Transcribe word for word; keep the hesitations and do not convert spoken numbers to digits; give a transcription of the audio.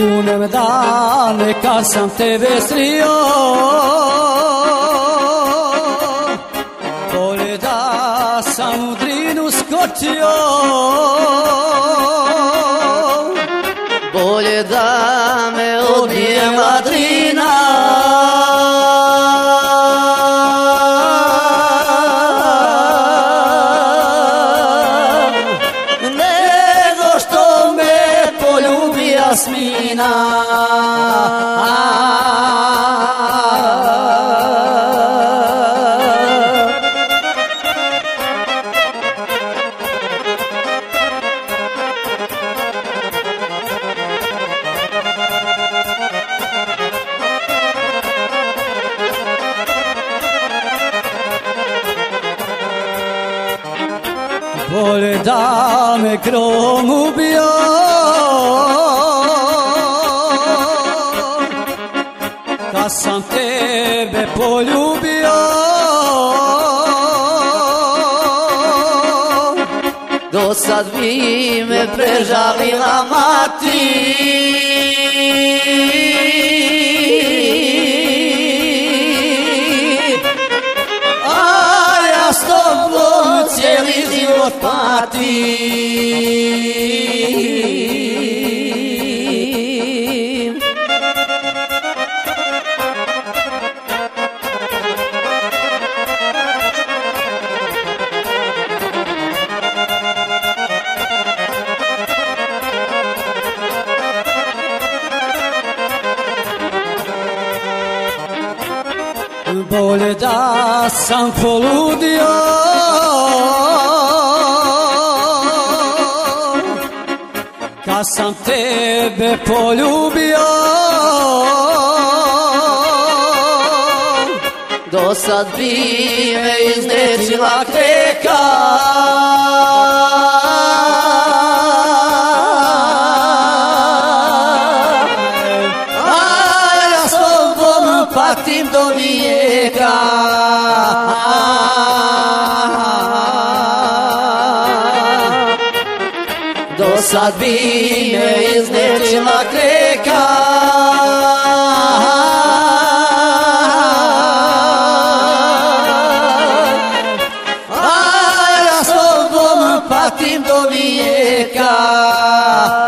kunem dane kad sam tebe srio, bolje da sam u Drinu skočio, bolje da me odnijela Drina, nego što me poljubi Jasmina. Bolje da me grom ubio, kad sam tebe poljubio, do sad bi me prežalila mati, a ja s tobom cijeli život patim. bolje da sam poludio, kad sam tebe poljubio. Do sad bi me iznečila kreka, a ja s tobom patim do vijeka. Do sad bi me iznečila kreka, patim do vijeka.